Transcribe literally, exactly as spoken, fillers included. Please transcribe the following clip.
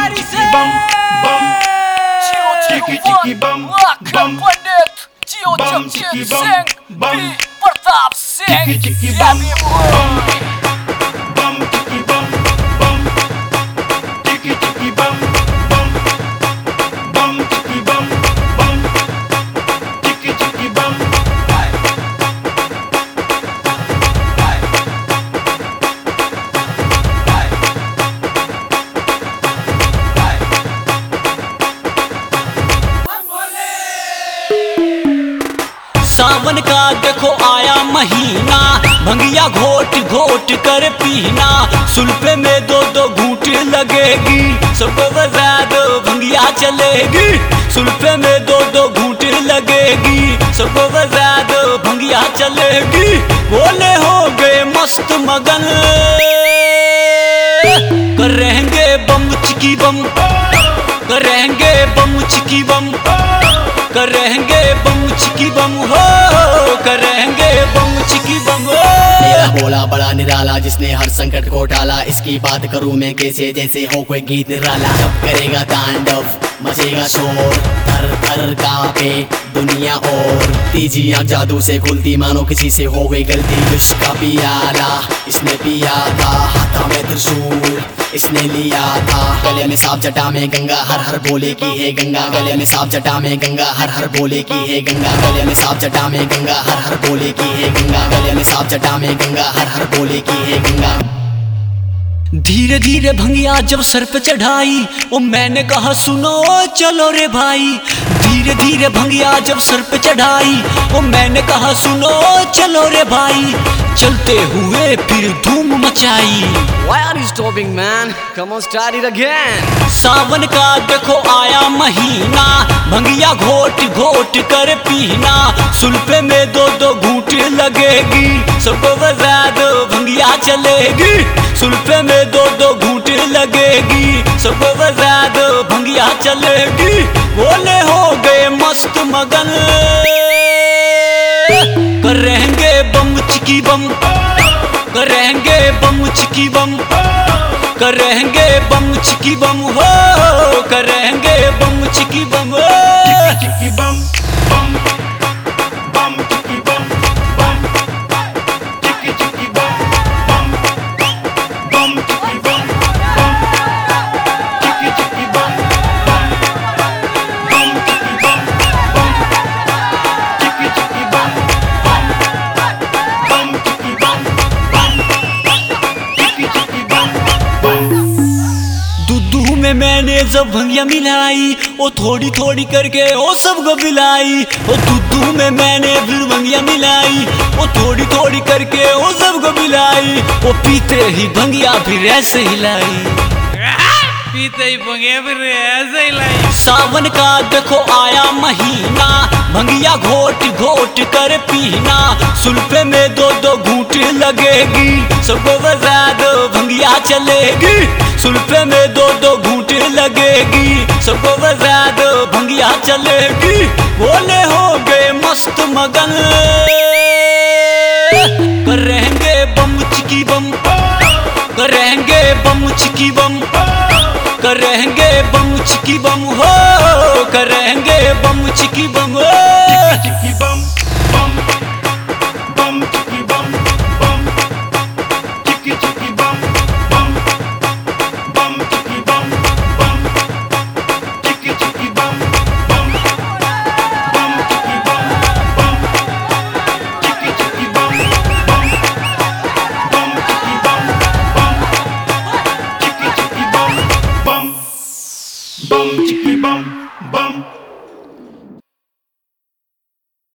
प्यारी से जियो चिकी बम बम पंडित जियो जमशेद सिंह बी प्रताप सिंह बम बम चिकी बम बम चिकी चिकी बम बम बम चिकी बम बम चिकी चिकी बम सावन का देखो आया महीना, भंगिया घोट घोट कर पीना, सुल्फे में दो दो घूंट लगेगी, सबको बजा दो भंगिया चलेगी, सुल्फे में दो दो घूंट लगेगी, सबको बजा दो भंगिया चलेगी, बोले हो गए मस्त मगन, करेंगे बम चिकी बम, करेंगे बम चिकी बम, करेंगे बम चिकी बम हो, करेंगे बम चिकी बम हो। मेरा बोला बड़ा निराला जिसने हर संकट को टाला, इसकी बात करूं मैं कैसे जैसे हो कोई गीत निराला। जब करेगा तांडव मचेगा शोर, थर थर कांपे दुनिया और तीजियां जादू से खुलती मानो किसी से हो गई गलती। विष का पियाला इसने पिया था, हाथा में त्रिशूल इसने लिया था, गले में सांप जटा में गंगा हर हर बोले की है गंगा, गले में सांप जटा में गंगा हर हर बोले की है गंगा, गले में सांप जटा में गंगा हर हर बोले की है गंगा, गले में सांप जटा में गंगा हर हर बोले की है गंगा। धीरे धीरे भंगिया जब सर पे चढ़ाई, ओ मैंने कहा सुनो चलो रे भाई, धीरे धीरे भंगिया जब सर पे चढ़ाई, ओ मैंने कहा सुनो चलो रे भाई, चलते हुए फिर धूम मचाई। Why are you stopping, man? Come on, start it again. सावन का देखो आया महीना, भंगिया घोट घोट कर पीना, सुल्फे में दो दो घूंट लगेगी, सबको बजा दो भंगिया चलेगी, सुल्फे में दो दो घूंट लगेगी, सबको बजा दो भंगिया चलेगी, बोले हो गए मस्त मगन, करेंगे बम चिकी बम, करेंगे बम चिकी बम, करेंगे बम चिकी बम हो, करेंगे बम चिकी बम हो। चिकी बम बम बम चिकी बम बम चिकी चिकी बम बम बम चिकी बम बम चिकी चिकी बम बम बम चिकी बम बम चिकी चिकी बम बम बम चिकी बम बम चिकी चिकी बम बम। दूध में मैंने जब भंगिया मिलाई, ओ थोड़ी थोड़ी करके ओ सबको मिलाई, ओ दूध में मैंने फिर भंगिया मिलाई, ओ थोड़ी थोड़ी करके ओ सबको मिलाई, ओ पीते ही भंगिया फिर ऐसे हिलाई, पीते ही भंगिया फिर ऐसे हिलाई। सावन का देखो आया महीना, भंगिया घोट घोट कर पीना, सुल्फे में दो दो घूंट लगेगी, सबको बजा दो भंगिया चलेगी, सुल्फे में दो दो घूंट लगेगी, सबको बजा दो भंगिया चलेगी, बोले हो गए मस्त मगन, करेंगे बम चिकी बम, करेंगे बम चिकी बम, करेंगे बम चिकी बम हो, करेंगे बम चिकी बम हो। चिकी बम बम बम चिकी बम बम चिकी चिकी बम बम बम चिकी बम बम चिकी चिकी बम बम बम चिकी बम बम चिकी चिकी बम बम बम चिकी बम बम चिकी चिकी बम बम बम चिकी बम बम